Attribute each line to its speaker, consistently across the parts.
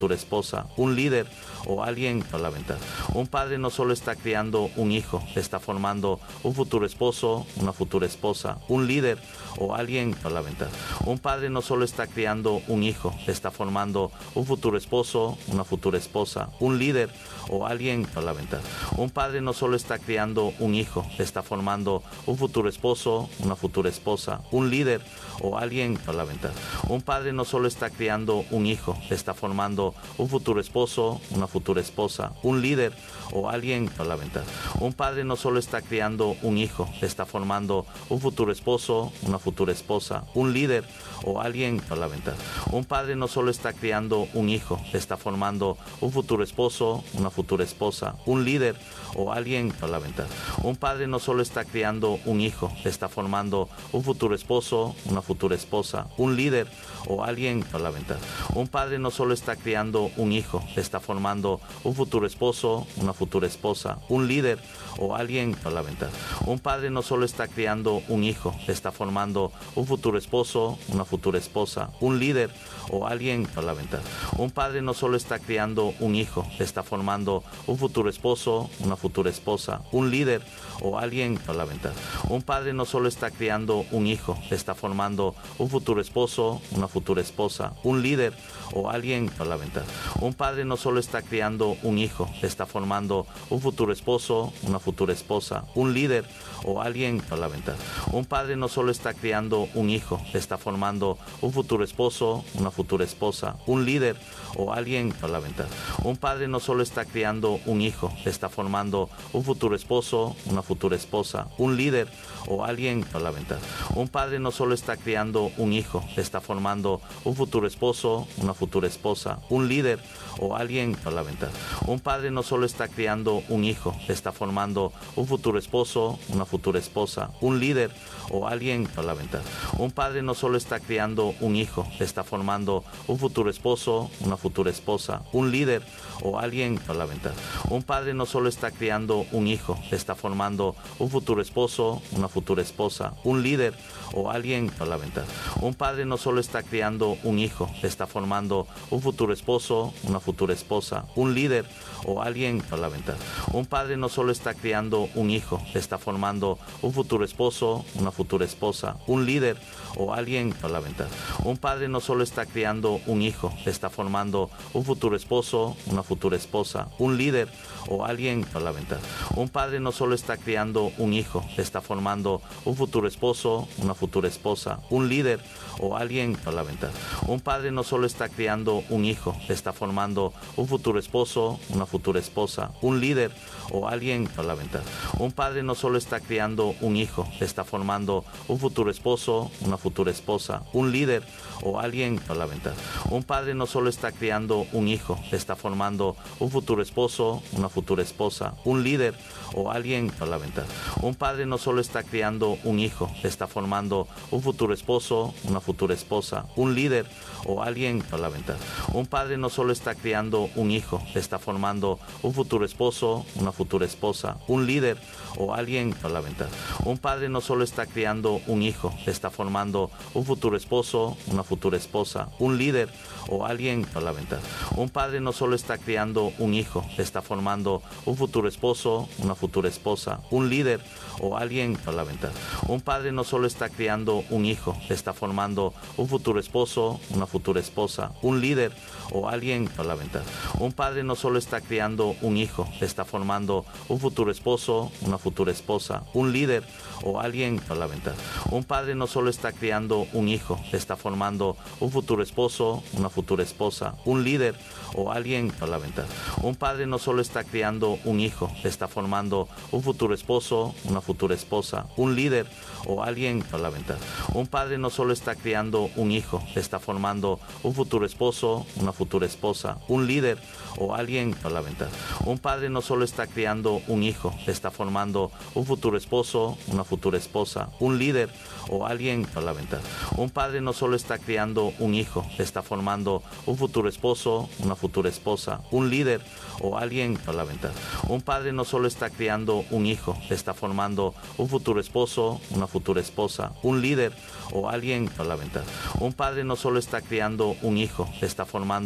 Speaker 1: futura esposa, un líder o alguien a la venta. Un padre no solo está criando un hijo, está formando un futuro esposo, una futura esposa, un líder o alguien a la venta. Un padre no solo está criando un hijo, está formando un futuro esposo, una futura esposa, un líder o alguien a la venta. Un padre no solo está criando un hijo, está formando un futuro esposo, una futura esposa, un líder o alguien a la venta. Un padre no solo está criando un hijo, está formando un futuro esposo, una futura esposa, un líder o alguien a la venta. Un padre no solo está criando un hijo, está formando un futuro esposo, una futura esposa, un líder o alguien a la venta. Un padre no solo está criando un hijo, está formando un futuro esposo, una futura esposa, un líder o alguien a la venta. Un padre no solo está criando un hijo, está formando un futuro esposo, una futura esposa, un líder o alguien a la venta. Un padre no solo está criando un hijo, está formando un futuro esposo, una futura esposa, un líder o alguien a la venta. Un padre no solo está criando un hijo, está formando un futuro esposo, una futura esposa, un líder o alguien a la venta. Un padre no solo está criando un hijo, está formando un futuro esposo, una futura esposa, un líder o alguien a la venta. Un padre no solo está criando un hijo, está formando un futuro esposo, una futura esposa, un líder o alguien a la venta. Un padre no solo está criando un hijo, está formando un futuro esposo, una futura esposa, un líder o alguien a la venta. Un padre no solo está criando un hijo, está formando un futuro esposo, una futura esposa, un líder o alguien a la venta. Un padre no solo está criando un hijo, está formando un futuro esposo, una futura esposa, un líder o alguien a la venta. Un padre no solo está criando un hijo, está formando un futuro esposo, una futura esposa, un líder o alguien a la venta. Un padre no solo está criando un hijo, está formando un futuro esposo, una futura esposa, un líder o alguien a la venta. Un padre no solo está criando un hijo, está formando un futuro esposo, una futura esposa, un líder o alguien a la venta. Un padre no solo está criando un hijo, está formando un futuro esposo, una futura esposa, un líder o alguien a la venta. Un padre no solo está criando un hijo, está formando un futuro esposo, una futura esposa, un líder o alguien a la venta. Un padre no solo está criando un hijo, está formando un futuro esposo, una futura esposa, un líder o alguien a la venta. Un padre no solo está criando un hijo, está formando un futuro esposo, una futura esposa, un líder o alguien a la venta. Un padre no solo está criando un hijo, está formando un futuro esposo, una futura esposa, un líder o alguien a la venta. Un padre no solo está criando un hijo, está formando un futuro esposo, una futura esposa, un líder o alguien a la venta. Un padre no solo está criando un hijo, está formando un futuro esposo, una futura esposa, un líder o alguien a la venta. Un padre no solo está criando un hijo, está formando un futuro esposo, una futura esposa, un líder o alguien a la venta. Un padre no solo está criando un hijo, está formando un futuro esposo, una futura esposa, un líder o alguien a la venta. Un padre no solo está criando un hijo, está formando un futuro esposo, una futura esposa, un líder o alguien a la venta. Un padre no solo está criando un hijo, está formando un futuro esposo, una futura esposa, un líder o alguien a la venta. Un padre no solo está criando un hijo, está formando un futuro esposo, una futura esposa, un líder o alguien a la venta. Un padre no solo está criando un hijo, está formando un futuro esposo, una futura esposa, un líder o alguien a la venta. Un padre no solo está criando un hijo, está formando un futuro esposo, una futura esposa, un líder o alguien a la venta. Un padre no solo está criando un hijo, está formando un futuro esposo, una futura esposa, un líder o alguien a la venta. Un padre no solo está criando un hijo, está formando un futuro esposo, una futura esposa, un líder o alguien a la venta. Un padre no solo está criando un hijo, está formando un futuro esposo, una futura esposa, un líder o alguien a la venta. Un padre no solo está criando un hijo, está formando un futuro esposo, una futura esposa, un líder o alguien a la venta. Un padre no solo está criando un hijo, está formando un futuro esposo, una futura esposa, un líder o alguien a la venta. Un padre no solo está criando un hijo, está formando un futuro esposo, una futura esposa, un líder o alguien a la venta. Un padre no solo está criando un hijo, está formando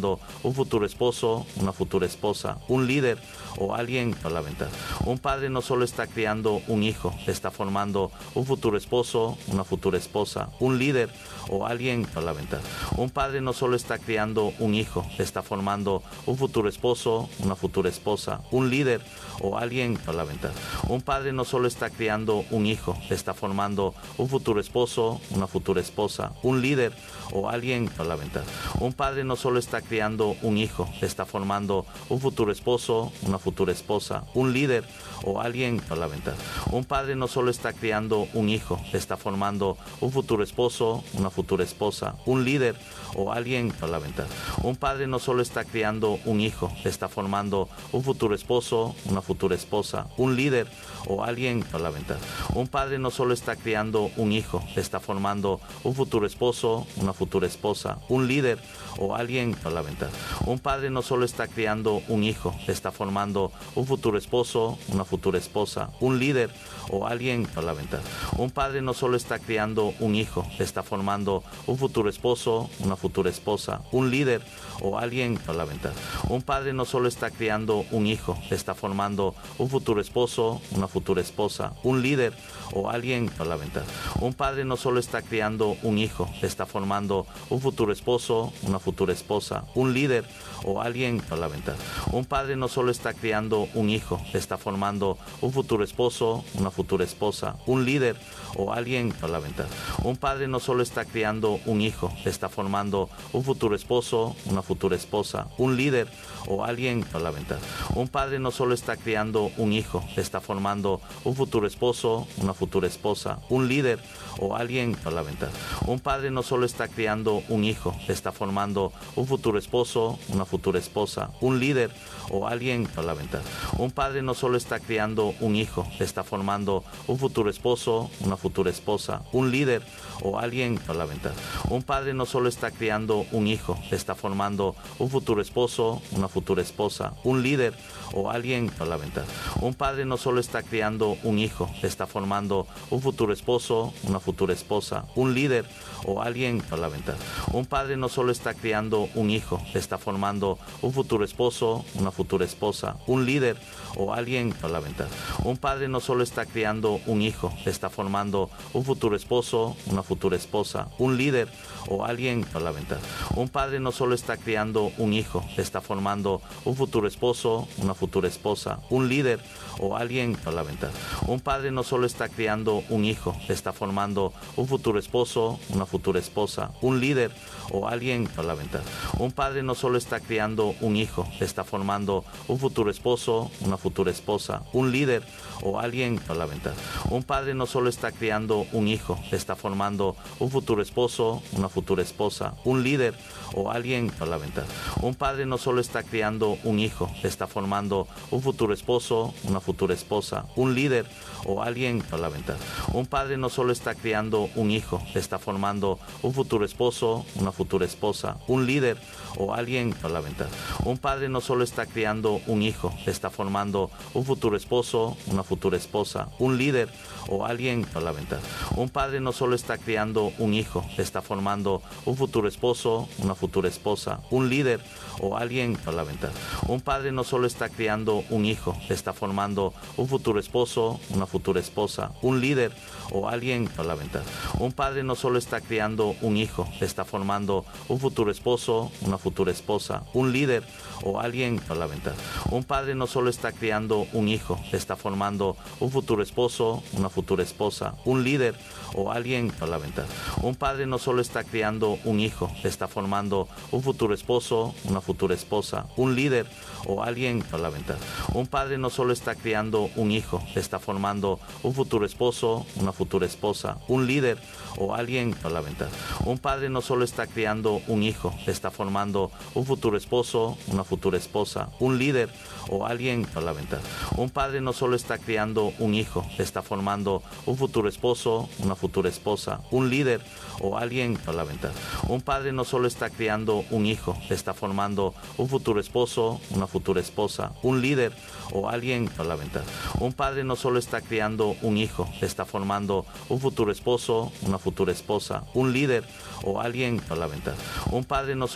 Speaker 1: formando un futuro esposo, una futura esposa, un líder o alguien a la venta. Un padre no solo está criando un hijo, está formando un futuro esposo, una futura esposa, un líder o alguien a la venta. Un padre no solo está criando un hijo, está formando un futuro esposo, una futura esposa, un líder o alguien a la venta. Un padre no solo está criando un hijo, está formando un futuro esposo, una futura esposa, un líder o alguien a la venta. Un padre no solo está criando un hijo, está formando un futuro esposo, una futura esposa, un líder o alguien a la venta. Un padre no solo está criando un hijo, está formando un futuro esposo, una futura esposa, un líder o alguien a la venta. Un padre no solo está criando un hijo, está formando un futuro esposo, una futura esposa, un líder o alguien a la venta. Un padre no solo está criando un hijo, está formando un futuro esposo, una futura esposa, un líder o alguien a la venta. Un padre no solo está criando un hijo, está formando un futuro esposo, una futura esposa, un líder o alguien a la venta. Un padre no solo está criando un hijo, está formando un futuro esposo, una futura esposa, un líder o alguien a la venta. Un padre no solo está criando un hijo, está formando un futuro esposo, una futura esposa, un líder o alguien a la venta. Un padre no solo está criando un hijo, está formando un futuro esposo, una futura esposa, un líder o alguien a la venta. Un padre no solo está criando un hijo, está formando un futuro esposo, una futura esposa, un líder o alguien a la venta. Un padre no solo está criando un hijo, está formando un futuro esposo, una futura esposa, un líder o alguien a la venta. Un padre no solo está criando un hijo, está formando un futuro esposo, una futura esposa, un líder o alguien a la venta. Un padre no solo está criando un hijo, está formando un futuro esposo, una futura esposa, un líder o alguien a la venta. Un padre no solo está criando un hijo, está formando un futuro esposo, una futura esposa, un líder o alguien a la venta. Un padre no solo está criando un hijo, está formando un futuro esposo, una futura esposa, un líder o alguien a la venta. Un padre no solo está criando un hijo, está formando un futuro esposo, una futura esposa, un líder o alguien a la venta. Un padre no solo está criando un hijo, está formando un futuro esposo, una futura esposa, un líder o alguien a la venta. Un padre no solo está criando un hijo, está formando un futuro esposo, una futura esposa, un líder o alguien a la venta. Un padre no solo está criando un hijo, está formando un futuro esposo, una futura esposa, un líder o alguien a la venta. Un padre no solo está criando un hijo, está formando un futuro esposo, una futura esposa, un líder o alguien a la venta. Un padre no solo está criando un hijo, está formando un futuro esposo, una futura esposa, un líder o alguien a la venta. Un padre no solo está criando un hijo, está formando un futuro esposo, una futura esposa, un líder o alguien a la venta. Un padre no solo está criando un hijo, está formando un futuro esposo, una futura esposa, un líder o alguien a la venta. Un padre no solo está criando un hijo, está formando un futuro esposo, una futura esposa, un líder o alguien a la venta. Un padre no solo está criando un hijo, está formando un futuro esposo, una futura esposa, un líder o alguien a la venta. Un padre no solo está criando un hijo, está formando un futuro esposo, una futura esposa, un líder o alguien a la venta. Un padre no solo está criando un hijo, está formando un futuro esposo, una futura esposa, un líder o alguien a la venta. Un padre no solo está criando un hijo, está formando un futuro esposo, una futura esposa, un líder o alguien a la venta. Un padre no solo está criando un hijo, está formando un futuro esposo, una futura esposa, un líder o alguien a la venta. Un padre no solo está criando un hijo, está formando un futuro esposo, una futura esposa, un líder o alguien a la venta. Un padre no solo está criando un hijo, está formando un futuro esposo, una futura esposa, un líder o alguien a la venta. Un padre no solo está criando un hijo, está formando un futuro esposo, una futura esposa, un líder o alguien a la venta. Un padre no solo está criando un hijo, está formando un futuro esposo, una futura esposa, un líder o alguien a la venta. Un padre no solo está criando un hijo, está formando un futuro esposo, una futura esposa, un líder o alguien a la venta. Un padre no solo está criando un hijo, está formando un futuro esposo, una futura esposa, un líder o alguien a la venta. Un padre no solo está criando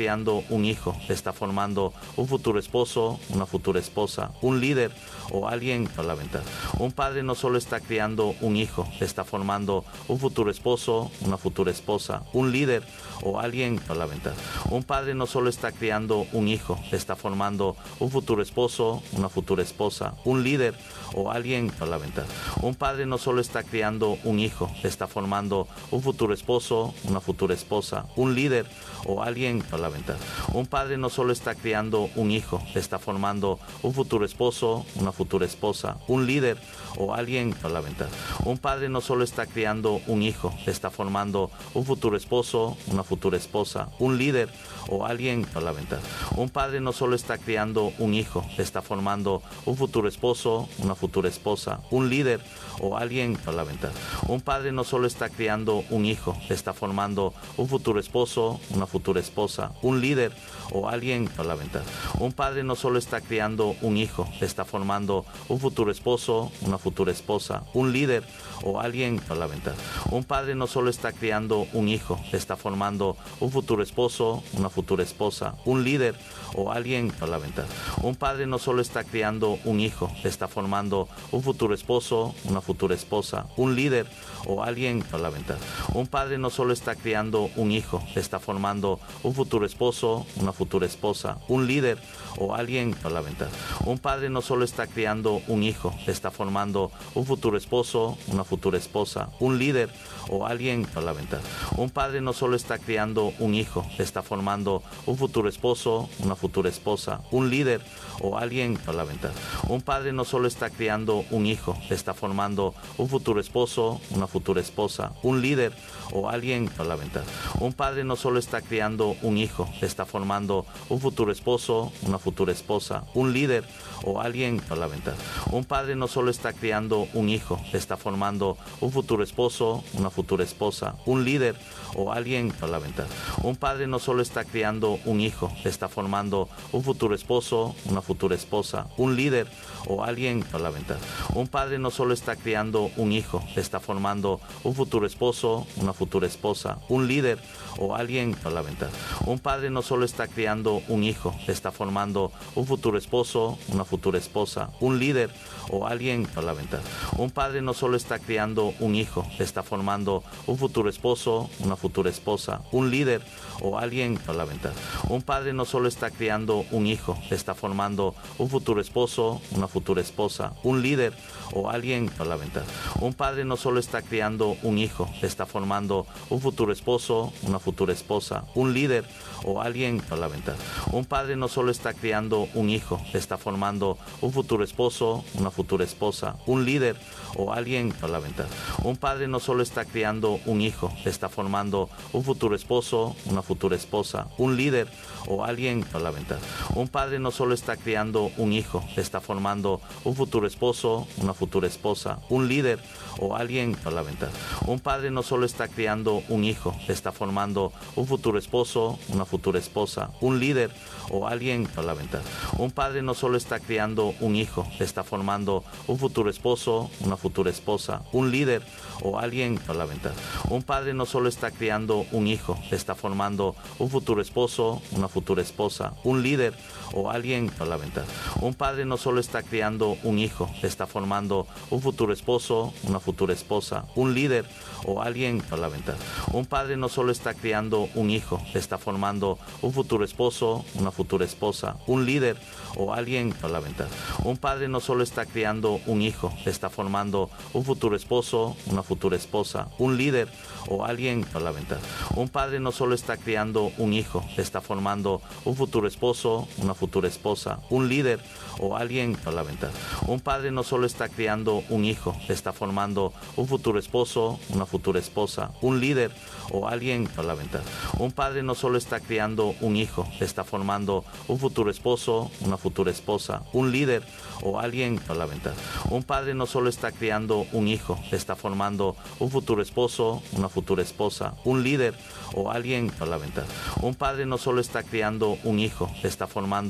Speaker 1: criando un hijo, está formando un futuro esposo, una futura esposa, un líder o alguien a la venta. Un padre no solo está criando un hijo, está formando un futuro esposo, una futura esposa, un líder o alguien a la venta. Un padre no solo está criando un hijo, está formando un futuro esposo, una futura esposa, un líder o alguien a la venta. Un padre no solo está criando un hijo, está formando un futuro esposo, una futura esposa, un líder o alguien a la venta. Un padre no solo está criando un hijo, está formando un futuro esposo, una futura esposa, un líder o alguien a la venta. Un padre no solo está criando un hijo, está formando un futuro esposo, una futura esposa, un líder o alguien a la venta. Un padre no solo está criando un hijo, está formando un futuro esposo, una futura esposa, un líder o alguien a la venta. Un padre no solo está criando un hijo, está formando un futuro esposo, una futura esposa, un líder o alguien a la venta. Un padre no solo está criando un hijo, está formando un futuro esposo, una futura esposa, un líder o alguien a la venta. Un padre no solo está criando un hijo, está formando un futuro esposo, una futura esposa, un líder o alguien a la venta. Un padre no solo está criando un hijo, está formando un futuro esposo, una futura esposa, un líder o alguien a la venta. Un padre no solo está criando un hijo, está formando un futuro esposo, una futura esposa, un líder o alguien a la venta. Un padre no solo está criando un hijo, está formando un futuro esposo, una futura esposa, un líder o alguien a la venta. Un padre no solo está criando un hijo, está formando un futuro esposo, una futura esposa, un líder o alguien a la venta. Un padre no solo está criando un hijo, está formando un futuro esposo, una futura esposa, un líder o alguien a la venta. Un padre no solo está criando un hijo, está formando un futuro esposo, una futura esposa, un líder o alguien a la venta. Un padre no solo está criando un hijo, está formando un futuro esposo, una futura esposa, un líder o alguien a la venta. Un padre no solo está criando un hijo, está formando un futuro esposo, una futura esposa, un líder o alguien a la venta. Un padre no solo está criando un hijo, está formando un futuro esposo, una futura esposa, un líder o alguien a la venta. Un padre no solo está criando un hijo, está formando un futuro esposo, una futura esposa, un líder o alguien a la venta. Un padre no solo está criando un hijo, está formando un futuro esposo, una futura esposa, un líder o alguien a la venta. Un padre no solo está criando un hijo, está formando un futuro esposo, una futura esposa, un líder o alguien a la venta. Un padre no solo está criando un hijo, está formando un futuro esposo, una futura esposa, un líder o alguien a la venta. Un padre no solo está criando un hijo, está formando un futuro esposo, una futura esposa, un líder o alguien a la venta. Un padre no solo está criando un hijo, está formando un futuro esposo, una futura esposa, un líder o alguien a la venta. Un padre no solo está criando un hijo, está formando un futuro esposo, una futura esposa, un líder o alguien a la venta. Un padre no solo está criando un hijo, está formando un futuro esposo, una futura esposa, un líder o alguien a la venta. Un padre no solo está criando un hijo, está formando un futuro esposo, una futura esposa, un líder o alguien a la venta. Un padre no solo está criando un hijo, está formando un futuro esposo, una futura esposa, un líder o alguien a la venta. Un padre no solo está criando un hijo, está formando un futuro esposo, una futura esposa, un líder o alguien a la venta. Un padre no solo está criando un hijo, está formando un futuro esposo, una futura esposa, un líder o alguien a la venta. Un padre no solo está criando un hijo, está formando un futuro esposo, una futura esposa, un líder o alguien a la venta. Un padre no solo está criando un hijo, está formando un futuro esposo, una futura esposa, un líder o alguien a la venta. Un padre no solo está criando un hijo, está formando un futuro esposo, una futura esposa, un líder o alguien a la venta. Un padre no solo está criando un hijo, está formando un futuro esposo, una futura esposa, un líder o alguien a la venta. Un padre no solo está criando un hijo, está formando un futuro esposo, una futura esposa, un líder o alguien a la venta. Un padre no solo está criando un hijo, está formando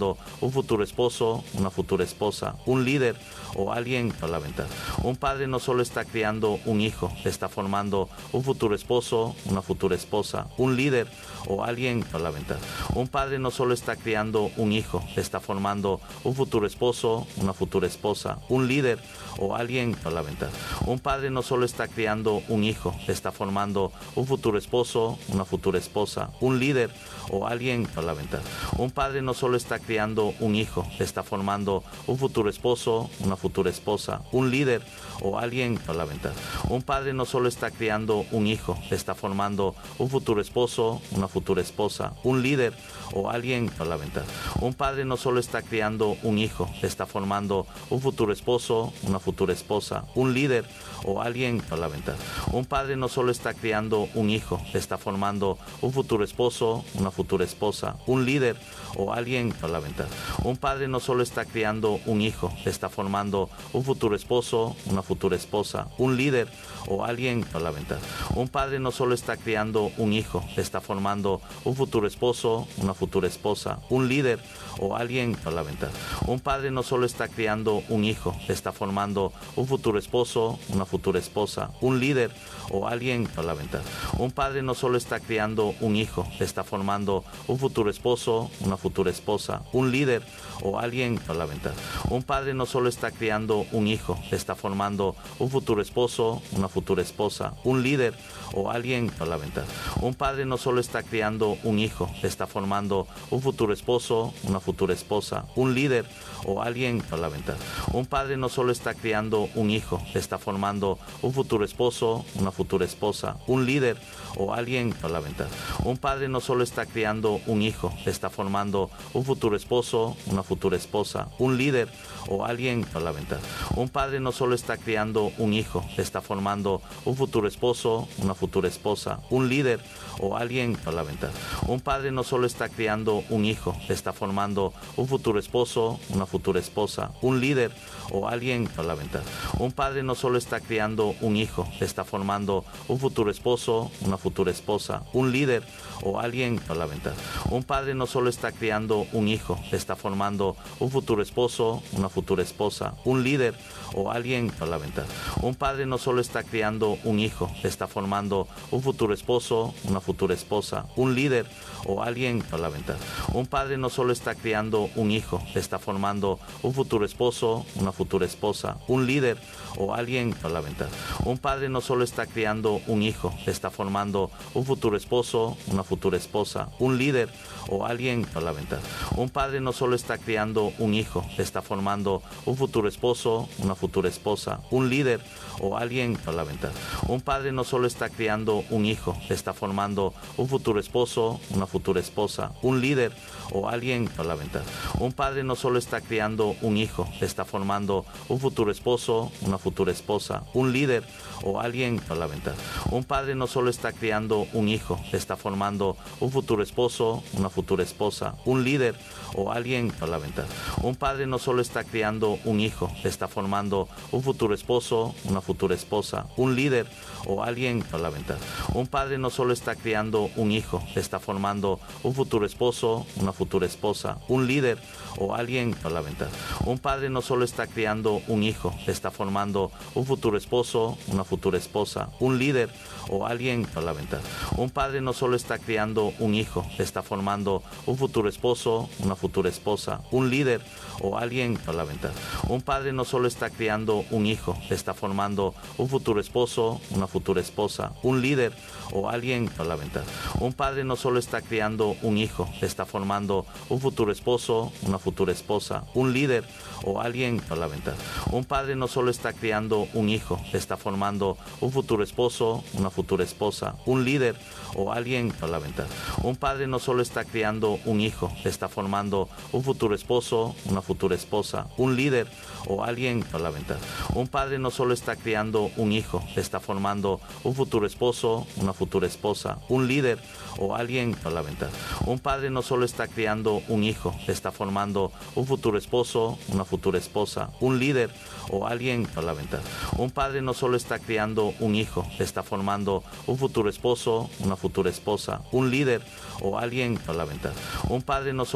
Speaker 1: formando un futuro esposo, una futura esposa, un líder o alguien a la venta. Un padre no solo está criando un hijo, está formando un futuro esposo, una futura esposa, un líder o alguien a la venta. Un padre no solo está criando un hijo, está formando un futuro esposo, una futura esposa, un líder o alguien a la venta. Un padre no solo está criando un hijo, está formando un futuro esposo, una futura esposa, un líder o alguien a la venta. Un padre no solo está criando un hijo, está formando un futuro esposo, una futura esposa, un líder o alguien a la venta. Un padre no solo está criando un hijo, está formando un futuro esposo, una futura esposa, un líder o alguien a la venta. Un padre no solo está criando un hijo, está formando un futuro esposo, una futura esposa, un líder o alguien a la venta. Un padre no solo está criando un hijo, está formando un futuro esposo, una futura esposa, un líder o alguien a la venta. Un padre no solo está criando un hijo, está formando un futuro esposo, una futura esposa, un líder o alguien a la venta. Un padre no solo está criando un hijo, está formando un futuro esposo, una futura esposa, un líder o alguien a la venta. Un padre no solo está criando un hijo, está formando un futuro esposo, una futura esposa, un líder o alguien a la venta. Un padre no solo está criando un hijo, está formando un futuro esposo, una futura esposa, un líder o alguien a la venta. Un padre no solo está criando un hijo, está formando un futuro esposo, una futura esposa, un líder o alguien a la venta. Un padre no solo está criando un hijo, está formando un futuro esposo, una futura esposa, un líder o alguien a la venta. Un padre no solo está criando un hijo, está formando un futuro esposo, una futura esposa, un líder o alguien a la venta. Un padre no solo está criando un hijo, está formando un futuro esposo, una futura esposa, un líder o alguien a la venta. Un padre no solo está criando un hijo, está formando un futuro esposo, una futura esposa, un líder o alguien a la venta. Un padre no solo está criando un hijo, está formando un futuro esposo, una futura esposa, un líder o alguien a la venta. Un padre no solo está criando un hijo, está formando un futuro esposo, una futura esposa, un líder o alguien a la venta. Un padre no solo está criando un hijo, está formando un futuro esposo, una futura esposa, un líder o alguien a la venta. Un padre no solo está criando un hijo, está formando un futuro esposo, una futura esposa, un líder o alguien a la venta. Un padre no solo está criando un hijo, está formando un futuro esposo, una futura esposa, un líder o alguien a la venta. Un padre no solo está criando un hijo, está formando un futuro esposo, una futura esposa, un líder o alguien a la venta. Un padre no solo está criando un hijo, está formando un futuro esposo, una futura esposa, un líder o alguien a la venta. Un padre no solo está criando un hijo, está formando un futuro esposo, una futura esposa, un líder o alguien a la venta. Un padre no solo está criando un hijo, está formando un futuro esposo, una futura esposa, un líder o alguien a la venta. Un padre no solo está criando un hijo, está formando un futuro esposo, una futura esposa, un líder o alguien a la venta. Un padre no solo está criando un hijo, está formando un futuro esposo, una futura esposa, un líder o alguien a la venta. Un padre no solo está criando un hijo, está formando un futuro esposo, una futura esposa, un líder o alguien a la venta. Un padre no solo está criando un hijo, está formando un futuro esposo, una futura esposa, un líder o alguien a la venta. Un padre no solo está criando un hijo, está formando un futuro esposo, una futura esposa, un líder o alguien a la venta. Un padre no solo está criando un hijo, está formando un futuro esposo, una futura esposa, un líder o alguien a la venta. Un padre no solo está criando un hijo, está formando un futuro esposo, una futura esposa, un líder o alguien a la venta. Un padre no solo está criando un hijo, está formando un futuro esposo, una futura esposa, un líder o alguien a la venta. Un padre no solo está criando un hijo, está formando un futuro esposo, una futura esposa, un líder o alguien a la venta. Un padre no solo está criando un hijo, está formando un futuro esposo, una futura esposa, un líder o alguien a la venta. Un padre no solo está criando un hijo, está formando un futuro esposo, una futura esposa, un líder o alguien a la venta. Un padre no solo está criando un hijo, está formando un futuro esposo, una futura esposa, un líder o alguien a la venta. Un padre no solo está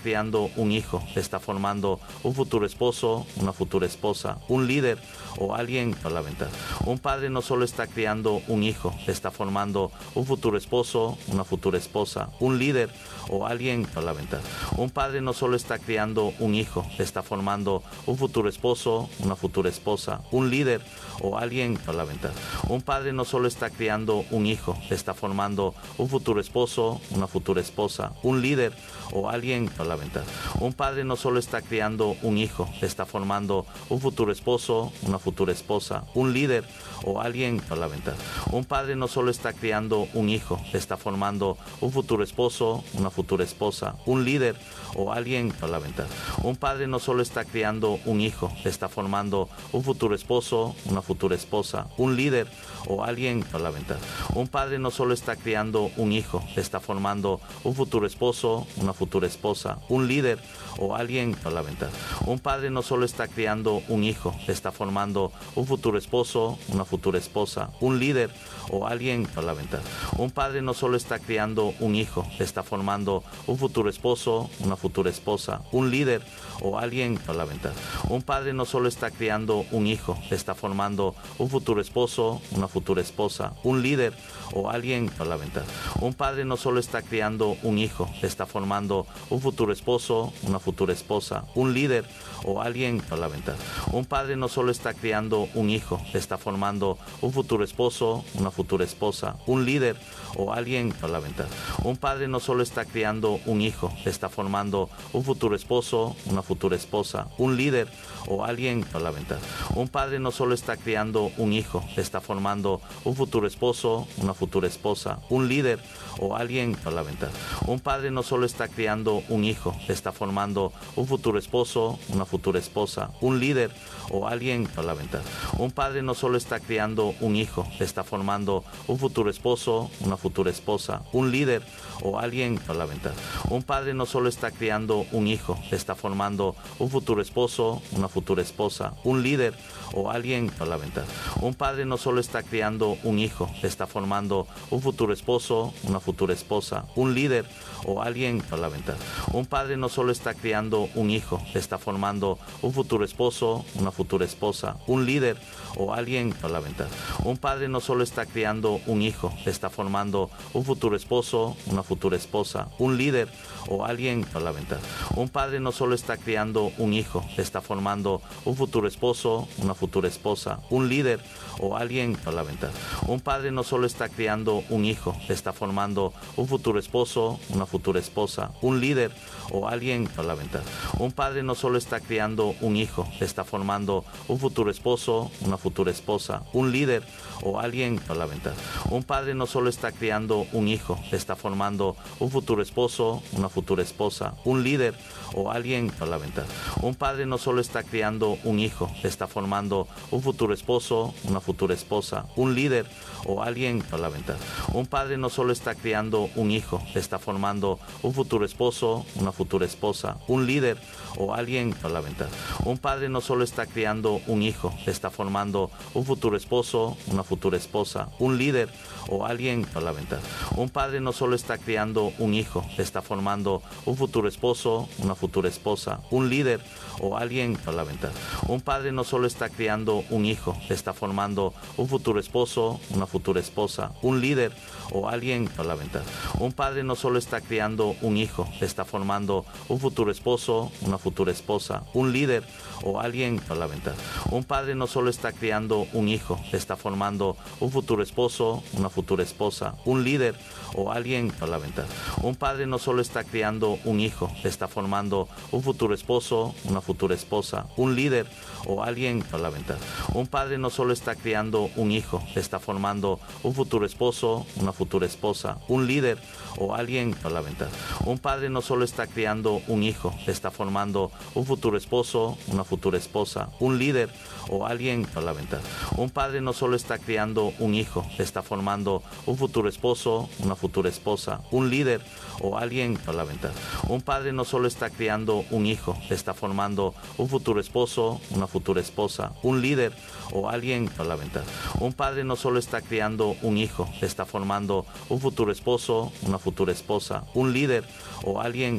Speaker 1: criando un hijo, está formando un futuro esposo, una futura esposa, un líder o alguien a la venta. Un padre no solo está criando un hijo, está formando un futuro esposo, una futura esposa, un líder o alguien a la venta. Un padre no solo está criando un hijo, está formando un futuro esposo, una futura esposa, un líder o alguien a la venta. Un padre no solo está criando un hijo, está formando un futuro esposo, una futura esposa, un líder o alguien a la venta. Un padre no solo está criando un hijo, está formando un futuro esposo, una futura esposa, un líder o alguien a la venta. Un padre no solo está criando un hijo, está formando un futuro esposo, una futura esposa, un líder o alguien a la venta. Un padre no solo está criando un hijo, está formando un futuro esposo, una futura esposa, un líder o alguien a la venta. Un padre no solo está criando un hijo, está formando un futuro esposo, una futura esposa, un líder o alguien a la venta. Un padre no solo está criando un hijo, está formando un futuro esposo, una futura esposa, un líder o alguien a la venta. Un padre no solo está criando un hijo, está formando un futuro esposo, una futura esposa, un líder o alguien a la venta. Un padre no solo está criando un hijo, está formando un futuro esposo, una futura esposa, un líder o alguien a la venta. Un padre no solo está criando un hijo, está formando un futuro esposo, una futura esposa, un líder o alguien a la venta. Un padre no solo está criando un hijo, está formando un futuro esposo, una futura esposa, un líder o alguien a la venta. Un padre no solo está criando un hijo, está formando un futuro esposo, una futura esposa, un líder o alguien a la venta. Un padre no solo está criando un hijo, está formando un futuro esposo, una futura esposa, un líder o alguien a la venta. Un padre no solo está criando un hijo, está formando un futuro esposo, una futura esposa, un líder o alguien a la venta. Un padre no solo está criando un hijo, está formando un futuro esposo, una futura esposa, un líder o alguien a la venta. Un padre no solo está criando un hijo, está formando un futuro esposo, una futura esposa, un líder o alguien a la venta. Un padre no solo está criando un hijo, está formando un futuro esposo, una futura esposa, un líder o alguien a la venta. Un padre no solo está criando un hijo, está formando un futuro esposo, una futura esposa, un líder o alguien a la venta. Un padre no solo está criando un hijo, está formando un futuro esposo, una futura esposa, un líder o alguien a la venta. Un padre no solo está criando un hijo, está formando un futuro esposo, una futura esposa, un líder o alguien a la venta. Un padre no solo está criando un hijo, está formando un futuro esposo, una futura esposa, un líder o alguien a la venta. Un padre no solo está criando un hijo, está formando un futuro esposo, una futura esposa, un líder o alguien a la venta. Un padre no solo está criando un hijo, está formando un futuro esposo, una futura esposa, un líder o alguien a la venta. Un padre no solo está criando un hijo, está formando un futuro esposo, una futura esposa, un líder o alguien a la venta. Un padre no solo está criando un hijo, está formando un futuro esposo, una futura esposa, un líder o alguien a la venta. Un padre no solo está criando un hijo, está formando un futuro esposo, una futura esposa, un líder o alguien a la venta. Un padre no solo está criando un hijo, está formando un futuro esposo, una futura esposa, un líder o alguien a la venta. Un padre no solo está criando un hijo, está formando un futuro esposo, una futura esposa, un líder o alguien a la venta. Un padre no solo está criando un hijo, está formando un futuro esposo, una futura esposa, un líder o alguien a la venta. Un padre no solo está criando un hijo, está formando un futuro esposo, una futura esposa, un líder o alguien a la venta. Un padre no solo está criando un hijo, está formando un futuro esposo, una futura esposa, un líder o alguien a la venta. Un padre no solo está criando un hijo, está formando un futuro esposo, una futura esposa, un líder o alguien a la venta. Un padre no solo está criando un hijo, está formando un futuro esposo, una futura esposa, un líder o alguien a la venta. Un padre no solo está criando un hijo, está formando un futuro esposo, una futura esposa, un líder o alguien a la venta. Un padre no solo está criando un hijo, está formando un futuro esposo, una futura esposa, un líder o alguien a la venta. Un padre no solo está criando un hijo, está formando un futuro esposo, una futura esposa, un líder o alguien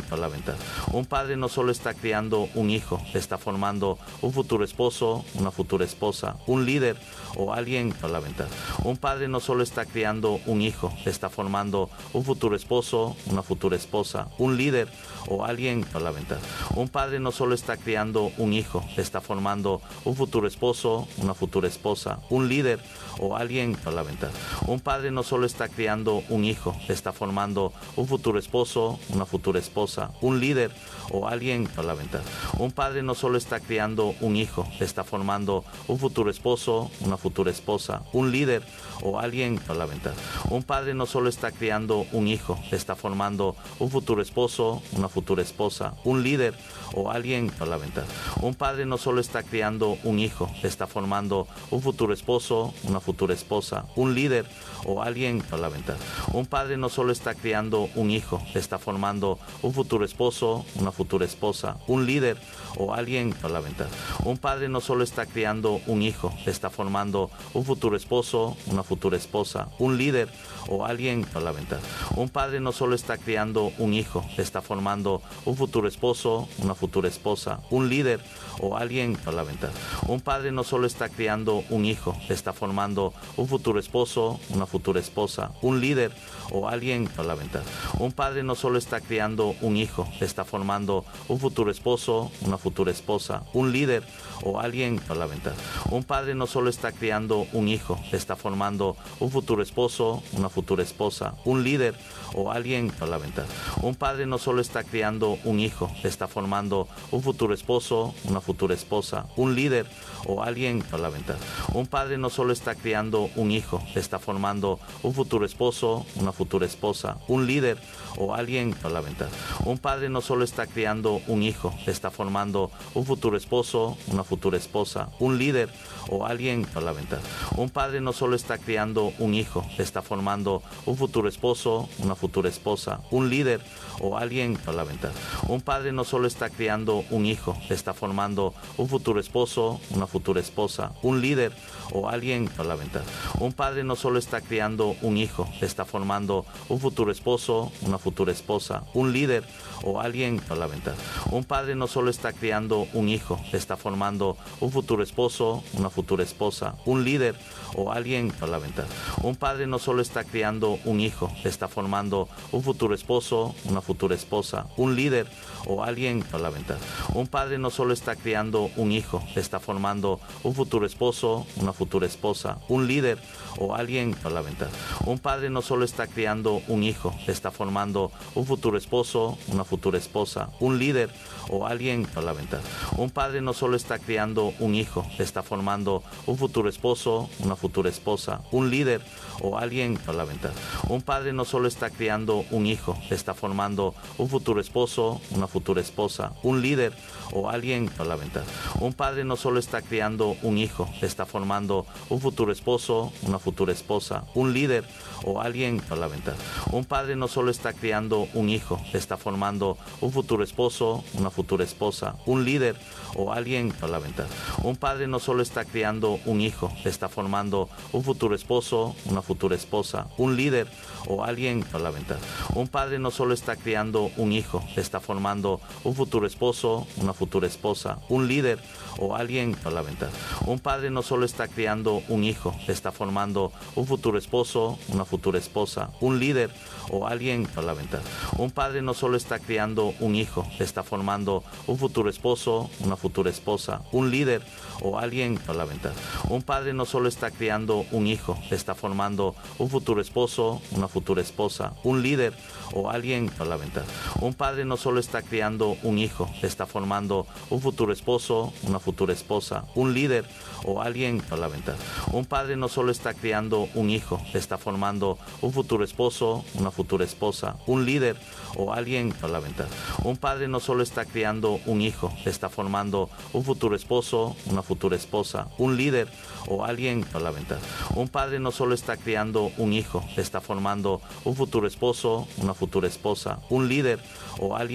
Speaker 1: a la venta. Un padre no solo está criando un hijo, está formando un futuro esposo, una futura esposa, un líder o alguien a la venta. Un padre no solo está criando un hijo, está formando un futuro esposo, una futura esposa, un líder o alguien a la venta. Un padre no solo está criando un hijo, está formando un futuro esposo, una futura esposa, un líder o alguien a la venta. Un padre no solo está criando un hijo, está formando un futuro esposo, una futura esposa, un líder o alguien a la venta. Un padre no solo está criando un hijo, está formando un futuro esposo, una futura esposa, un líder o alguien a la venta. Un padre no solo está criando un hijo, está formando un futuro esposo, una futura esposa, un líder o alguien a la venta. Un padre no solo está criando un hijo, está formando un futuro esposo, una futura esposa, un líder o alguien a la venta. Un padre no solo está criando un hijo, está formando un futuro esposo, una futura esposa, un líder o alguien a la venta. Un padre no solo está criando un hijo, está formando un futuro esposo, una futura esposa, un líder o alguien a la venta. Un padre no solo está criando un hijo, está formando un futuro esposo, una futura esposa, un líder o alguien a la venta. Un padre no solo está criando un hijo, está formando un futuro esposo, una futura esposa, un líder o alguien a la venta. Un padre no solo está criando un hijo, está formando un futuro esposo, una futura esposa, un líder o alguien a la venta. Un padre no solo está criando un hijo, está formando un futuro esposo, una futura esposa, un líder o alguien a la venta. Un padre no solo está criando un hijo, está formando un futuro esposo, una futura esposa, un líder o alguien a la venta. Un padre no solo está criando un hijo, está formando un futuro esposo, una futura esposa, un líder o alguien a la venta. Un padre no solo está criando un hijo, está formando un futuro esposo, una futura esposa, un líder o alguien a la venta. Un padre no solo está criando un hijo, está formando un futuro esposo, una futura esposa, un líder o alguien a la venta. Un padre no solo está criando un hijo, está formando un futuro esposo, una futura esposa, un líder o alguien a la venta. Un padre no solo está criando un hijo, está formando un futuro esposo, una futura esposa, un líder o alguien a la venta. Un padre no solo está criando un hijo, está formando un futuro esposo, una futura esposa, un líder o alguien a la venta. Un padre no solo está criando un hijo, está formando un futuro esposo, una futura esposa, un líder o alguien a la venta. Un padre no solo está criando un hijo, está formando un futuro esposo, una futura esposa, un líder o alguien a la venta. Un padre no solo está criando un hijo, está formando un futuro esposo, una futura esposa, un líder o alguien a la venta. Un padre no solo está criando un hijo, está formando un futuro esposo, una futura esposa, un líder o alguien a la venta. Un padre no solo está criando un hijo, está formando un futuro esposo, una futura esposa, un líder o alguien a la venta. Un padre no solo está criando un hijo, está formando un futuro esposo, una futura esposa, un líder o alguien a la venta. Un padre no solo está criando un hijo, está formando un futuro esposo, una futura esposa, un líder o alguien a la venta. Un padre no solo está criando un hijo, está formando un futuro esposo, una futura esposa, un líder o alguien a la venta. Un padre no solo está criando un hijo, está formando un futuro esposo, una futura esposa, un líder o alguien a la venta. Un padre no solo está criando un hijo, está formando un futuro esposo, una futura esposa, un líder o alguien a la venta. Un padre no solo está criando un hijo, está formando un futuro esposo, una futura esposa, un líder o alguien a la venta. Un padre no solo está criando un hijo, está formando un futuro esposo, una futura esposa, un líder o alguien a la venta. Un padre no solo está criando un hijo, está formando un futuro esposo, una futura esposa, un líder o alguien a la venta. Un padre no solo está criando un hijo, está formando un futuro esposo, una futura esposa, un líder o alguien a la venta. Un padre no solo está criando un hijo, está formando un futuro esposo, una futura esposa, un líder o alguien a la venta. Un padre no solo está criando un hijo, está formando un futuro esposo, una futura esposa, un líder o alguien a la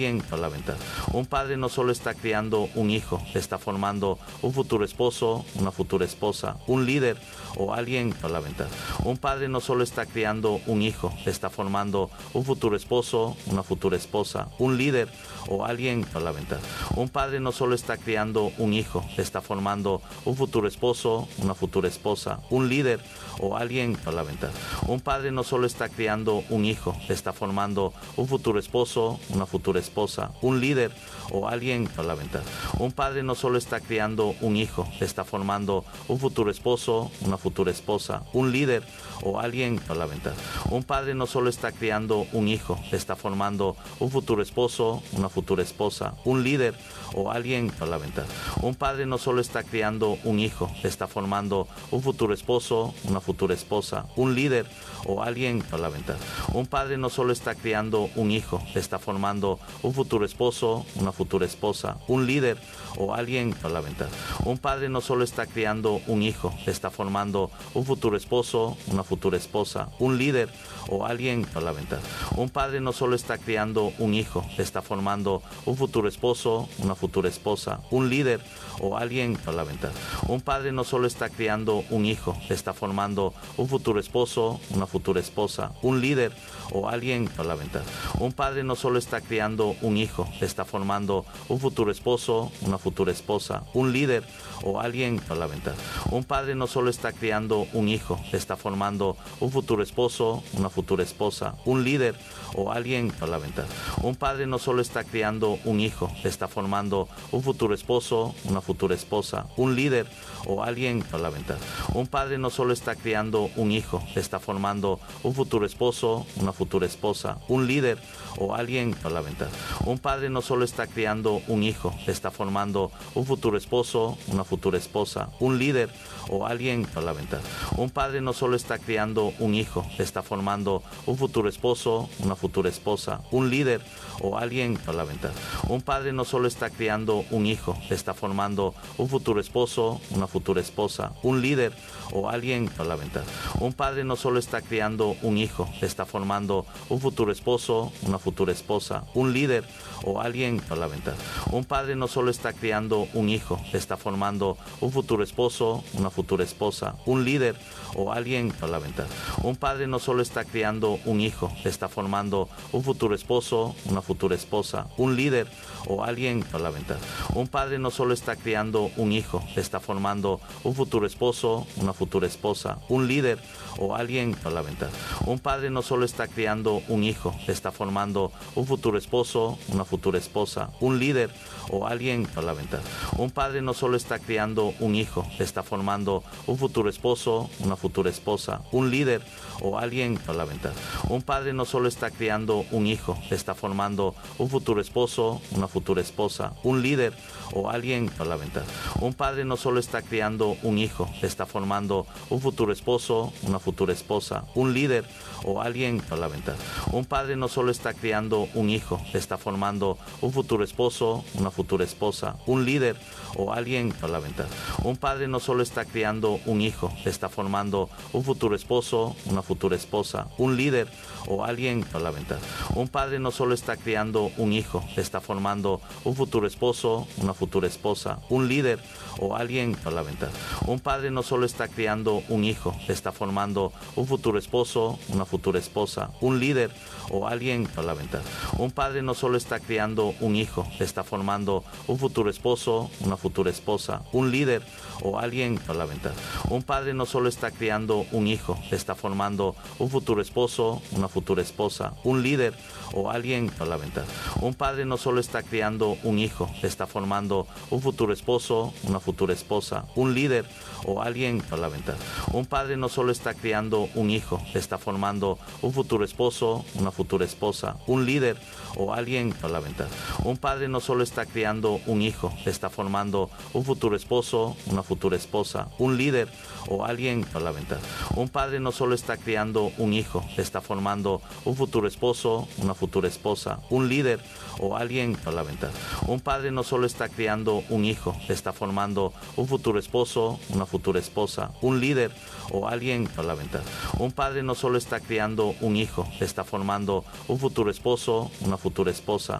Speaker 1: la venta. Un padre no solo está criando un hijo, está formando un futuro esposo, una futura esposa, un líder o alguien a la venta. Un padre no solo está criando un hijo, está formando un futuro esposo, una futura esposa, un líder o alguien a la venta. Un padre no solo está criando un hijo, está formando un futuro esposo, una futura esposa, un líder o alguien a la venta. Un padre no solo está criando un hijo, está formando un futuro esposo, una futura esposa, un líder o alguien a la venta. Un padre no solo está criando un hijo, está formando un futuro esposo, una futura esposa, un líder o alguien a la venta. Un padre no solo está criando un hijo, está formando un futuro esposo, una futura esposa, un líder o alguien a la venta. Un padre no solo está criando un hijo, está formando un futuro esposo, una futura esposa, un líder o alguien a la venta. Un padre no solo está criando un hijo, está formando un futuro esposo, una futura esposa, un líder o alguien a la venta. Un padre no solo está criando un hijo, está formando un futuro esposo, una futura esposa, un líder o alguien a la venta. Un padre no solo está criando un hijo, está formando un futuro esposo, una futura esposa, un líder o alguien a la venta. Un padre no solo está criando un hijo, está formando un futuro esposo, una futura esposa, un líder o alguien a la venta. Un padre no solo está criando un hijo, está formando un futuro esposo, una futura esposa, un líder o alguien a la venta. Un padre no solo está criando un hijo, está formando un futuro esposo, una futura esposa, un líder o alguien a la venta. Un padre no solo está criando un hijo, está formando un futuro esposo, una futura esposa, un líder o alguien a la venta. Un padre no solo está criando un hijo, está formando un futuro esposo, una futura esposa, un líder o alguien a la venta. Un padre no solo está criando un hijo, está formando un futuro esposo, una futura esposa, un líder o alguien a la venta. Un padre no solo está criando un hijo, está formando un futuro esposo, una futura esposa, un líder o alguien a la venta. Un padre no solo está criando un hijo, está formando un futuro esposo, una futura esposa, un líder o alguien a la venta. Un padre no solo está criando un hijo, está formando un futuro esposo, una futura esposa, un líder o alguien a la venta. Un padre no solo está criando un hijo, está formando un futuro esposo, una futura esposa, un líder o alguien a la venta. Un padre no solo está criando un hijo, está formando un futuro esposo, una futura esposa, un líder o alguien a la venta. Un padre no solo está criando un hijo, está formando un futuro esposo, una futura esposa, un líder o alguien a la venta. Un padre no solo está criando un hijo, está formando un futuro esposo, una futura esposa, un líder o alguien a la venta. Un padre no solo está criando un hijo, está formando un futuro esposo, una futura esposa, un líder o alguien a la venta. Un padre no solo está criando un hijo, está formando un futuro esposo, una futura esposa, un líder o alguien a la venta. Un padre no solo está criando un hijo, está formando un futuro esposo, una futura esposa, un líder o alguien a la venta. Un padre no solo está criando un hijo, está formando un futuro esposo, una futura esposa, un líder o alguien a la venta. Un padre no solo está criando un hijo, está formando un futuro esposo, una futura esposa, un líder o alguien a la venta. Un padre no solo está criando un hijo, está formando un futuro esposo, una futura esposa, un líder o alguien a la venta. Un padre no solo está criando un hijo, está formando un futuro esposo, una futura esposa, un líder o alguien a la venta. Un padre no solo está criando un hijo, está formando un futuro esposo, una futura esposa, un líder o alguien a la venta. Un padre no solo está criando un hijo, está formando un futuro esposo, una futura esposa, un líder o alguien a la venta. Un padre no solo está criando un hijo, está formando un futuro esposo, una futura esposa, un líder o alguien a la venta. Un padre no solo está criando un hijo, está formando un futuro esposo, una futura esposa, un líder o alguien a la venta. Un padre no solo está criando un hijo, está formando un futuro esposo, una futura esposa, un líder o alguien a la venta. Un padre no solo está criando un hijo, está formando un futuro esposo, una futura esposa, un líder o alguien a la venta. Un padre no solo está criando un hijo, está formando un futuro esposo, una futura esposa, un líder o alguien a la venta. Un padre no solo está criando un hijo, está formando un futuro esposo, una futura esposa,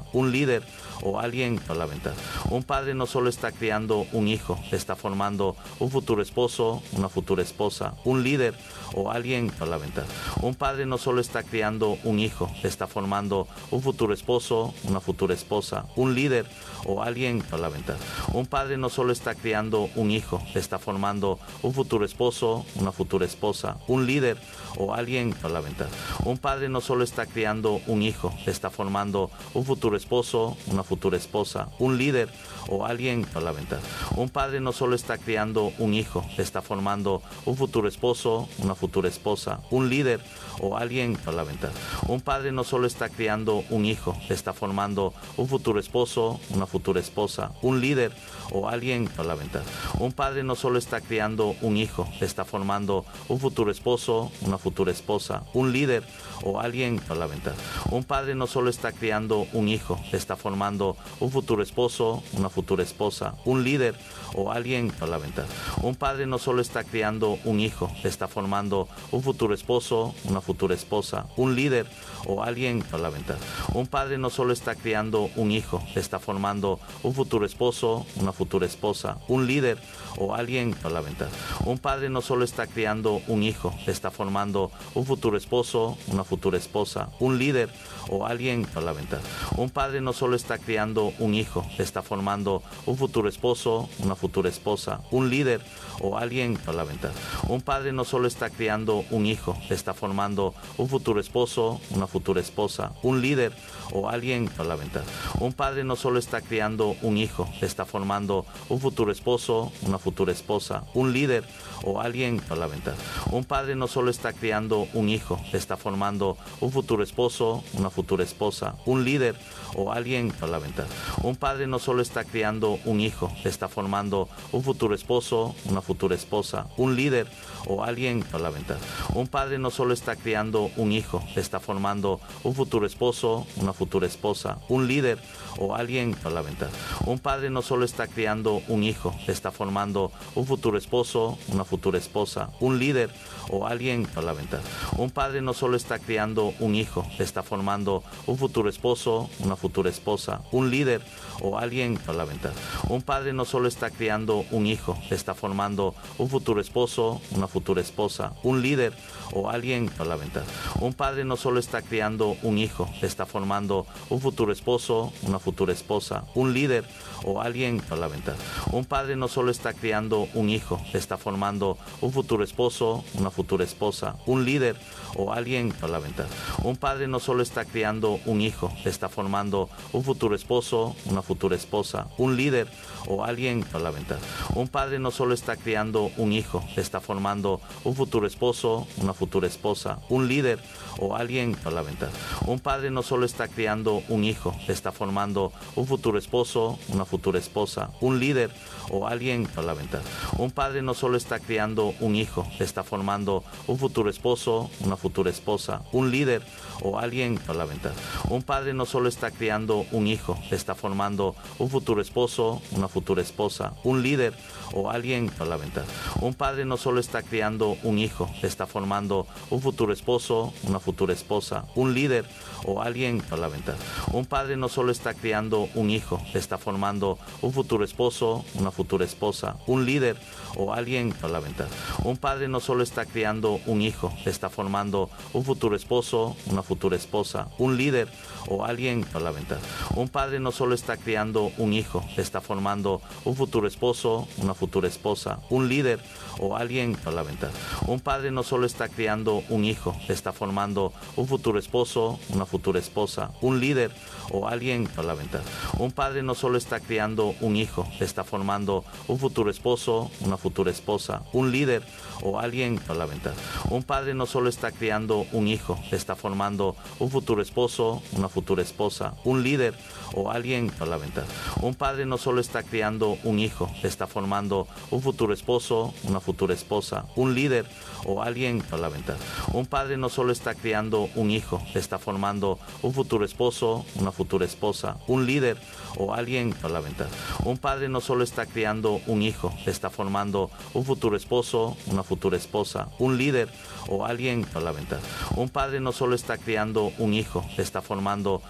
Speaker 1: un líder o alguien a la venta. Un padre no solo está criando un hijo, está formando un futuro esposo, una futura esposa, un líder o alguien a la venta. Un padre no solo está criando un hijo, está formando un futuro esposo, una futura esposa, un líder o alguien a la venta. Un padre no solo está criando un hijo, está formando un futuro esposo, una futura esposa, un líder o alguien a la venta. Un padre no solo está criando un hijo, está formando un futuro esposo, una futura esposa, un líder o alguien a la venta. Un padre no solo está criando un hijo, está formando un futuro esposo, una futura esposa, un líder o alguien a la venta. Un padre no solo está criando un hijo, está formando un futuro esposo, una futura esposa, un líder o alguien a la venta. Un padre no solo está criando un hijo, está formando un futuro esposo, una futura esposa, un líder o alguien a la venta. Un padre no solo está criando un hijo, está formando un futuro esposo, una futura esposa, un líder o alguien a la venta. Un padre no solo está criando un hijo, está formando un futuro esposo, una futura esposa, un líder o alguien a la venta. Un padre no solo está criando un hijo, está formando un futuro esposo, una futura esposa, un líder o alguien a la venta. Un padre no solo está criando un hijo, está formando un futuro esposo, una futura esposa, un líder o alguien a la venta. Un padre no solo está criando un hijo, está formando un futuro esposo, una futura esposa, un líder o alguien a la venta. Un padre no solo está criando un hijo, está formando un futuro esposo, una futura esposa, un líder o alguien a la venta. Un padre no solo está criando un hijo, está formando un futuro esposo, una futura esposa, un líder o alguien a la venta. Un padre no solo está criando un hijo, está formando un futuro esposo, una futura esposa, un líder o alguien a la venta. Un padre no solo está criando un hijo, está formando un futuro esposo, una futura esposa, un líder o alguien a la venta. Un padre no solo está criando un hijo, está formando un futuro esposo, una futura esposa, un líder o alguien a la venta. Un padre no solo está criando un hijo, está formando un futuro esposo, una futura esposa, un líder o alguien a la venta. Un padre no solo está criando un hijo, está formando un futuro esposo, una futura esposa, un líder o alguien a la venta. Un padre no solo está criando un hijo, está formando un futuro esposo, una futura esposa, un líder o alguien a la venta. Un padre no solo está criando un hijo, está formando un futuro esposo, una futura esposa, un líder o alguien a la venta. Un padre no solo está criando un hijo, está formando un futuro esposo, una futura esposa, un líder o alguien a la venta. Un padre no solo está criando un hijo, está formando un futuro esposo, una futura esposa, un líder o alguien a la venta. Un padre no solo está criando un hijo, está formando un futuro esposo, una futura esposa, un líder o alguien a la venta. Un padre no solo está criando un hijo, está formando un futuro esposo, una futura esposa, un líder o alguien a la venta. Un padre no solo está criando un hijo, está formando un futuro esposo, una futura esposa, un líder o alguien a la venta. Un padre no solo está criando un hijo, está formando un futuro esposo, una futura esposa, un líder o alguien a la venta. Un padre no solo está criando un hijo, está formando un futuro esposo, una futura esposa, un líder o alguien a la venta. Un padre no solo está criando un hijo, está formando un futuro esposo, una futura esposa, un líder o alguien a la venta. Un padre no solo está criando un hijo, está formando un futuro esposo, una futura esposa, un líder o alguien a la venta. Un padre no solo está criando un hijo, está formando un futuro esposo, una futura esposa, un líder o alguien a la venta. Un padre no solo está criando un hijo, está formando un futuro esposo, una futura esposa, un líder o alguien a la venta. Un padre no solo está criando un hijo, está formando un futuro esposo, una futura esposa, un líder o alguien a la venta. Un padre no solo está criando un hijo, está formando un futuro esposo, una futura esposa, un líder o alguien a la venta. Un padre no solo está criando un hijo, está formando un futuro esposo, una futura esposa, un líder o alguien a la venta. Un padre no solo está criando un hijo, está formando un futuro esposo, una futura esposa, un líder o alguien a la venta. Un padre no solo está criando un hijo, está formando un futuro esposo, una futura esposa, un líder o alguien a la venta. Un padre no solo está criando un hijo, está formando un futuro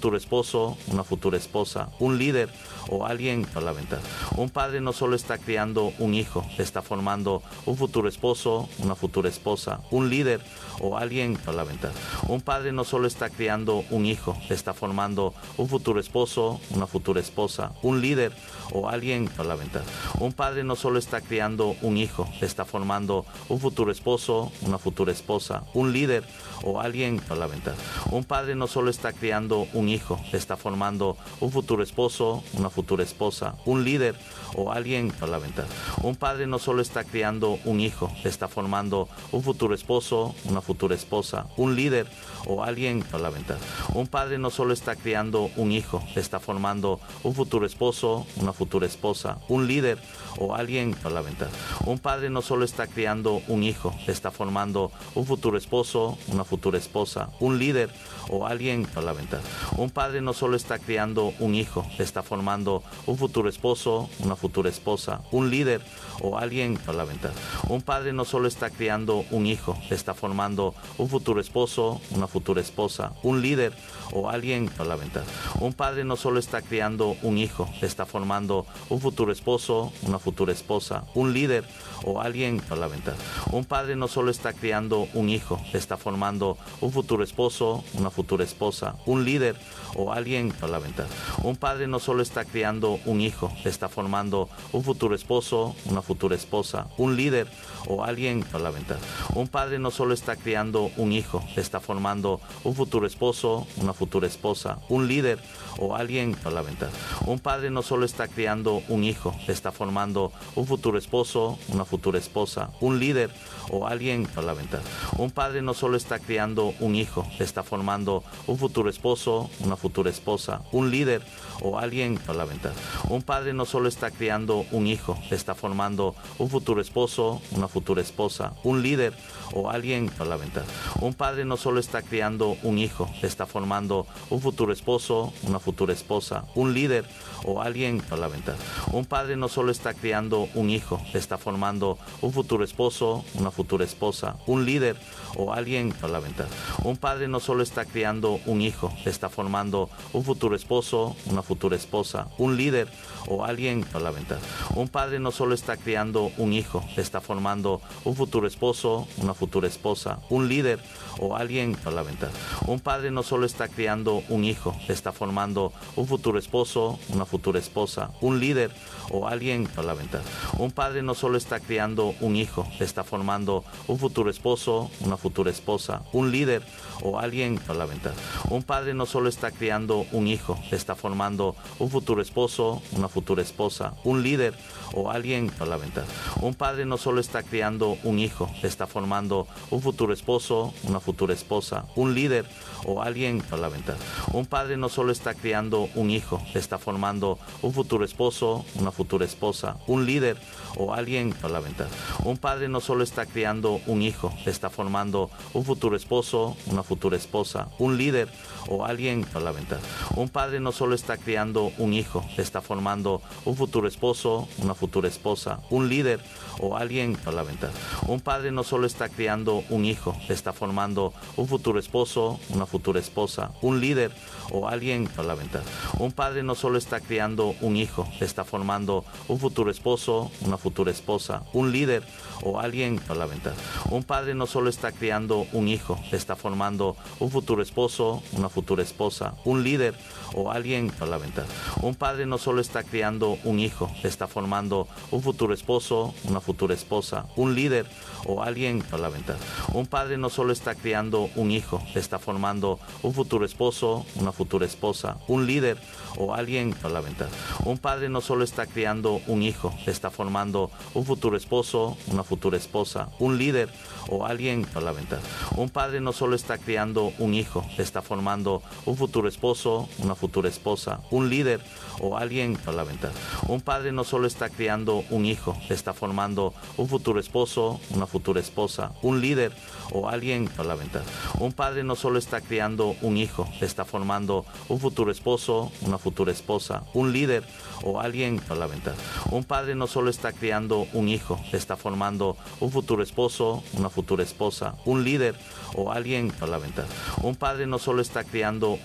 Speaker 1: futuro esposo, una futura esposa, un líder o alguien a la venta. Un padre no solo está criando un hijo, está formando un futuro esposo, una futura esposa, un líder o alguien a la venta. Un padre no solo está criando un hijo, está formando un futuro esposo, una futura esposa, un líder o alguien a la venta. Un padre no solo está criando un hijo, está formando un futuro esposo, una futura esposa, un líder o alguien a la venta. Un padre no solo está criando un hijo, está formando un futuro esposo, una futura esposa, un líder o alguien a la venta. Un padre no solo está criando un hijo, está formando un futuro esposo, una futura esposa, un líder o alguien a la venta. Un padre no solo está criando un hijo, está formando un futuro esposo, una futura esposa, un líder o alguien a la venta. Un padre no solo está criando un hijo, está formando un futuro esposo, una futura esposa, un líder o alguien a la venta. Un padre no solo está criando un hijo, está formando un futuro esposo, una futura esposa, un líder o alguien a la venta. Un padre no solo está criando un hijo, está formando un futuro esposo, una futura esposa, un líder o alguien a la venta. Un padre no solo está criando un hijo, está formando un futuro esposo, una futura esposa, un líder o alguien a la venta. Un padre no solo está criando un hijo, está formando un futuro esposo, una futura esposa, un líder o alguien a la venta. Un padre no solo está criando un hijo, está formando un futuro esposo, una futura esposa, un líder o alguien a la venta. Un padre no solo está criando un hijo, está formando un futuro esposo, una futura esposa, un líder o alguien a la venta. Un padre no solo está criando un hijo, está formando un futuro esposo, una futura esposa, un líder o alguien a la venta. Un padre no solo está criando un hijo, está formando un futuro esposo, una futura esposa, un líder o alguien a la venta. Un padre no solo está criando un hijo, está formando un futuro esposo, una futura esposa, un líder o alguien a la venta. Un padre no solo está criando un hijo, está formando un futuro esposo, una futura esposa, un líder o alguien a la venta. Un padre no solo está criando un hijo, está formando un futuro esposo, una futura esposa, un líder o alguien a la venta. Un padre no solo está criando un hijo, está formando un futuro esposo, una futura esposa, un líder o alguien a la venta. Un padre no solo está criando un hijo, está formando un futuro esposo, una futura esposa, un líder o alguien a la venta. Un padre no solo está criando un hijo, está formando un futuro esposo, una futura esposa, un líder o alguien a la venta. Un padre no solo está criando un hijo, está formando un futuro esposo, una futura esposa, un líder o alguien a la venta. Un padre no solo está criando un hijo, está formando un futuro esposo, una futura esposa, un líder o alguien a la venta. Un padre no solo está criando un hijo, está formando un futuro esposo, una futura esposa, un líder o alguien a la venta. Un padre no solo está criando un hijo, está formando un futuro esposo, una futura esposa, un líder o alguien a la venta. Un padre no solo está criando un hijo, está formando un futuro esposo, una futura esposa, un líder o alguien a la venta. Un padre no solo está criando un hijo, está formando un futuro esposo, una futura esposa, un líder o alguien a la venta. Un padre no solo está criando un hijo, está formando un futuro esposo, una futura esposa, un líder o alguien a la venta. Un padre no solo está criando un hijo, está formando un futuro esposo, una futura esposa, un líder o alguien a la venta. Un padre no solo está criando un hijo, está formando un futuro esposo, una futura esposa, un líder o alguien a la venta. Un padre no solo está criando un hijo, está formando un futuro esposo, una futura esposa, un líder o alguien a la venta. Un padre no solo está criando un hijo, está formando un futuro esposo, una futura esposa, un líder o alguien a la venta. Un padre no solo está criando un hijo, está formando un futuro esposo, una futura esposa, un líder o alguien a la venta. Un padre no solo está criando un hijo, está formando un futuro esposo, una futura esposa, un líder o alguien a la venta. Un padre no solo está criando un hijo, está formando un futuro esposo, una futura esposa, un líder o alguien a la venta. Un padre no solo está criando un hijo, está formando un futuro esposo, una futura esposa, un líder o alguien a la venta. Un padre no solo está criando un hijo, está formando un futuro esposo, una futura esposa, un líder o alguien a la venta. Un padre no solo está criando un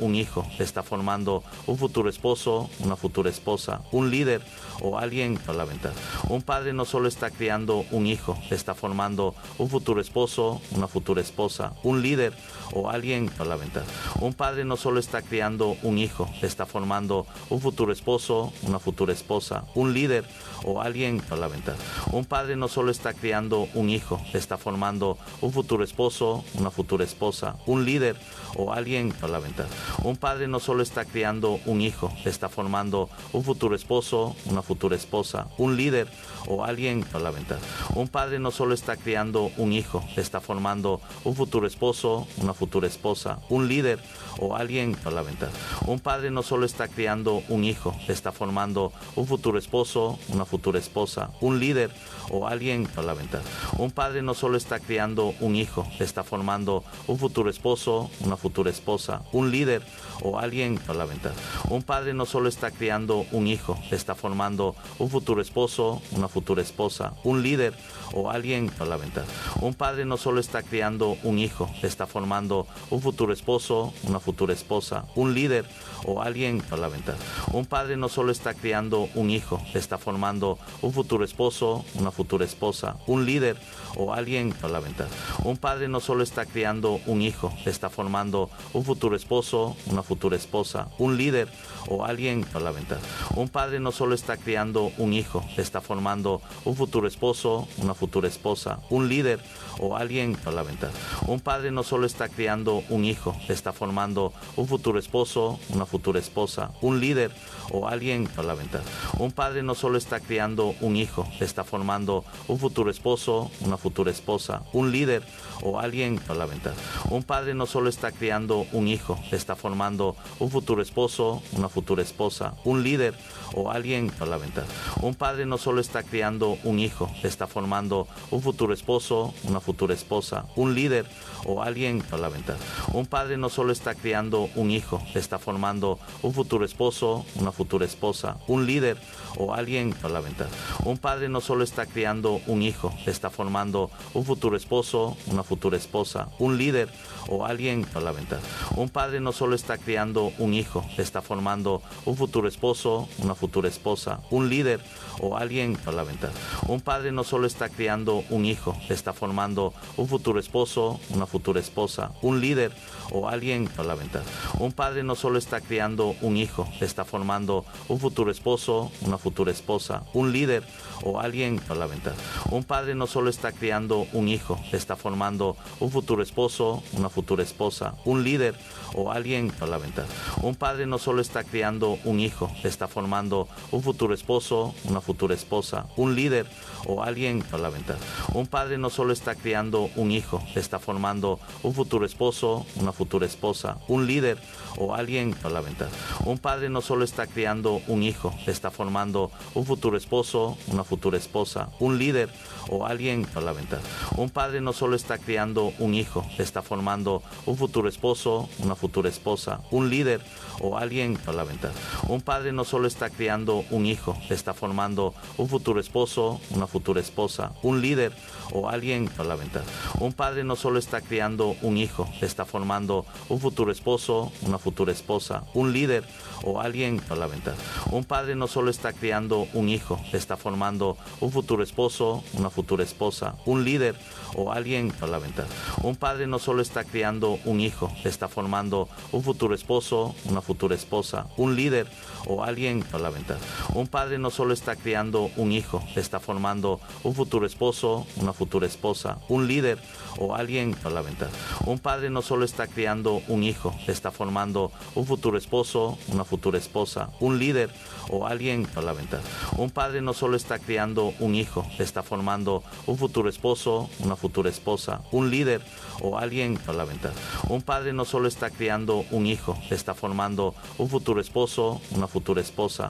Speaker 1: un hijo, está formando un futuro esposo, una futura esposa, un líder o alguien a la venta. Un padre no solo está criando un hijo, está formando un futuro esposo, una futura esposa, un líder o alguien a la venta. Un padre no solo está criando un hijo, está formando un futuro esposo, una futura esposa, un líder o alguien a la venta. Un padre no solo está criando un hijo, está formando un futuro esposo, una futura esposa, un líder o alguien a la venta. Un padre no solo está criando un hijo, está formando un futuro esposo, una futura esposa, un líder o alguien a la venta. Un padre no solo está criando un hijo, está formando un futuro esposo, una futura esposa, un líder o alguien a la venta. Un padre no solo está criando un hijo, está formando un futuro esposo, una futura esposa, un líder o alguien a la venta. Un padre no solo está criando un hijo, está formando un futuro esposo, una futura esposa, un líder o alguien a la venta. Un padre no solo está criando un hijo, está formando un futuro esposo, una futura esposa, un líder o alguien a la venta. Un padre no solo está criando un hijo, está formando un futuro esposo, una futura esposa, un líder o alguien a la venta. Un padre no solo está criando un hijo, está formando un futuro esposo, una futura esposa, un líder o alguien a la venta. Un padre no solo está criando un hijo, está formando un futuro esposo, una futura esposa, un líder o alguien a la venta. Un padre no solo está criando un hijo, está formando un futuro esposo, una futura esposa, un líder o alguien a la venta. Un padre no solo está criando un hijo, está formando un futuro esposo, una futura esposa, un líder o alguien a la venta. Un padre no solo está criando un hijo, está formando un futuro esposo, una futura esposa, un líder o alguien a la venta. Un padre no solo está criando un hijo, está formando un futuro esposo, una futura esposa, un líder o alguien a la venta. Un padre no solo está criando un hijo, está formando un futuro esposo, una futura esposa, un líder o alguien a la venta. Un padre no solo está criando un hijo, está formando un futuro esposo, una futura esposa, un líder o alguien a la venta. Un padre no solo está criando un hijo, está formando un futuro esposo, una futura esposa, un líder o alguien a la venta. Un padre no solo está criando un hijo, está formando un futuro esposo, una futura esposa, un líder o alguien a la venta. Un padre no solo está criando un hijo, está formando un futuro esposo, una futura esposa, un líder o alguien a la venta. Un padre no solo está criando un hijo, está formando un futuro esposo, una futura esposa, un líder o alguien a la venta. Un padre no solo está criando un hijo, está formando un futuro esposo, una futura esposa, un líder o alguien a la venta. Un padre no solo está criando un hijo, está formando un futuro esposo, una futura esposa, un líder o alguien a la venta. Un padre no solo está criando un hijo, está formando un futuro esposo, una futura esposa, un líder o alguien a la venta. Un padre no solo está criando un hijo, está formando un futuro esposo, una futura esposa, un líder o alguien a la venta. Un padre no solo está criando un hijo, está formando un futuro esposo, una futura esposa, un líder o alguien a la venta. Un padre no solo está criando un hijo, está formando un futuro esposo, una futura esposa, un líder o alguien a la venta. Un padre no solo está criando un hijo, está formando un futuro esposo, una futura esposa, un líder o alguien a la venta. Un padre no solo está criando un hijo, está formando un futuro esposo, una futura esposa, un líder o alguien a la venta. Un padre no solo está criando un hijo, está formando un futuro esposo, una futura esposa, un líder o alguien a la venta. Un padre no solo está criando un hijo, está formando un futuro esposo, una futura esposa, un líder o alguien a la venta. Un padre no solo está criando un hijo, está formando un futuro esposo, una futura esposa, un líder o alguien a la venta. Un padre no solo está criando un hijo, está formando un futuro esposo, una futura esposa, un líder o alguien a la venta. Un padre no solo está criando un hijo, está formando un futuro esposo, una futura esposa,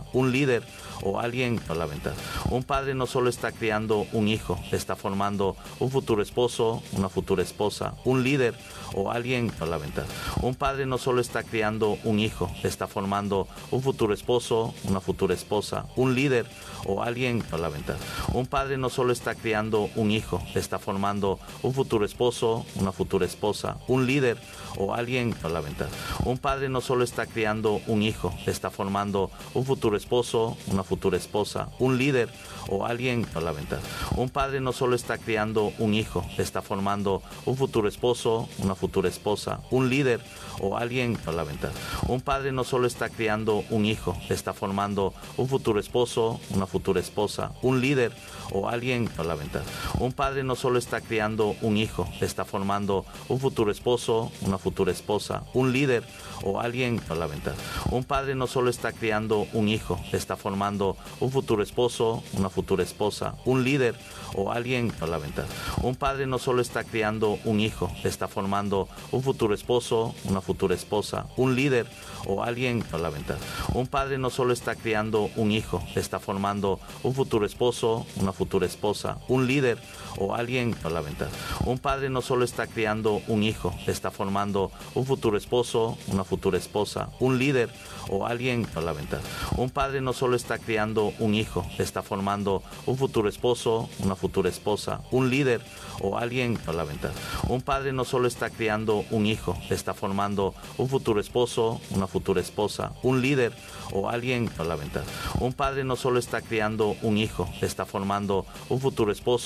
Speaker 1: un líder o alguien a la venta. Un padre no solo está criando un hijo, está formando un futuro esposo, una futura esposa, un líder o alguien a la venta. Un padre no solo está criando un hijo, está formando un futuro esposo, una futura esposa, un líder o alguien a la venta. Un padre no solo está criando un hijo, está formando un futuro esposo, una futura esposa, un líder o alguien a la venta. Un padre no solo está criando un hijo, está formando un futuro esposo, una futura esposa, un líder o alguien a la venta. Un padre no solo está criando un hijo, está formando un futuro esposo, una futura esposa, un líder o alguien a la venta. Un padre no solo está criando un hijo, está formando un futuro esposo, una futura esposa, un líder o alguien a la venta. Un padre no solo está criando un hijo, está formando un futuro esposo, una futura esposa, un líder o alguien a la venta. Un padre no solo está criando un hijo, está formando un futuro esposo, una futura esposa, un líder o alguien a la venta. Un padre no solo está criando un hijo, está formando un futuro esposo, una futura esposa, un líder o alguien a la venta. Un padre no solo está criando un hijo, está formando un futuro esposo, una futura esposa, un líder o alguien a la venta. Un padre no solo está criando un hijo, está formando un futuro esposo, una futura esposa, un líder o alguien a la venta. Un padre no solo está criando un hijo, está formando un futuro esposo, una futura esposa, un líder o alguien a la venta. Un padre no solo está criando un hijo, está formando un futuro esposo, una futura esposa, un líder o alguien a la venta. Un padre no solo está criando un hijo, está formando un futuro esposo,